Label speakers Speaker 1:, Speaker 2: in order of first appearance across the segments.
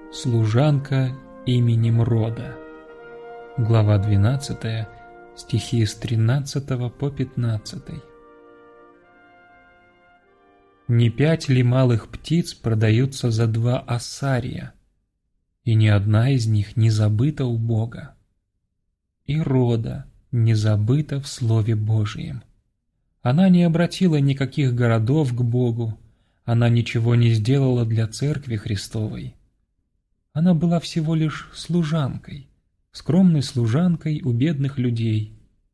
Speaker 1: Служанка именем Рода. Глава 12, стихи с 13 по 15. Не 5 ли малых птиц продаются за 2 ассария, и ни одна из них не забыта у Бога? И Рода не забыта в Слове Божием. Она не обратила никаких городов к Богу, она ничего не сделала для Церкви Христовой. Она была всего лишь служанкой, скромной служанкой у бедных людей.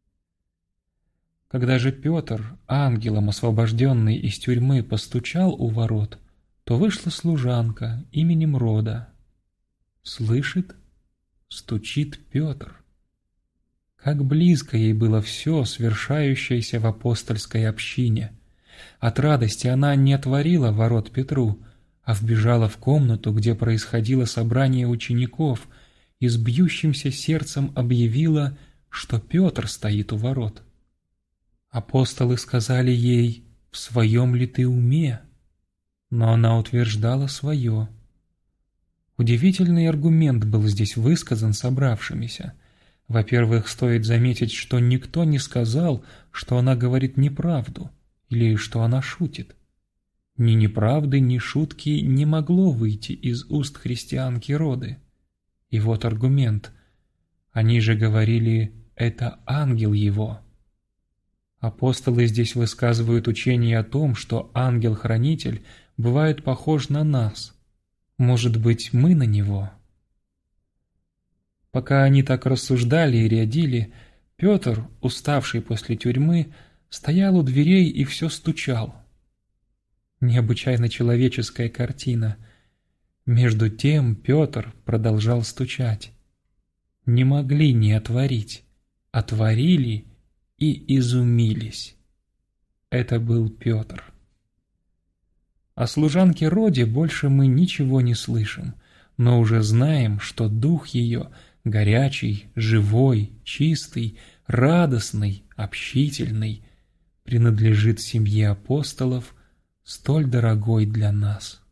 Speaker 1: Когда же Петр, ангелом освобожденный из тюрьмы, постучал у ворот, то вышла служанка именем Рода. Слышит, стучит Петр. Как близко ей было все, свершающееся в апостольской общине. От радости она не отворила ворот Петру, а вбежала в комнату, где происходило собрание учеников, и с бьющимся сердцем объявила, что Петр стоит у ворот. Апостолы сказали ей: «В своем ли ты уме?» Но она утверждала свое. Удивительный аргумент был здесь высказан собравшимися. Во-первых, стоит заметить, что никто не сказал, что она говорит неправду или что она шутит. Ни неправды, ни шутки не могло выйти из уст христианки Роды. И вот аргумент. Они же говорили: «Это ангел его». Апостолы здесь высказывают учение о том, что ангел-хранитель бывает похож на нас. Может быть, мы на него? Пока они так рассуждали и рядили, Петр, уставший после тюрьмы, стоял у дверей и все стучал. Необычайно человеческая картина. Между тем Петр продолжал стучать. Не могли не отворить. Отворили и изумились. Это был Петр. О служанке Роде больше мы ничего не слышим, но уже знаем, что дух ее горячий, живой, чистый, радостный, общительный, принадлежит семье апостолов, столь дорогой для нас.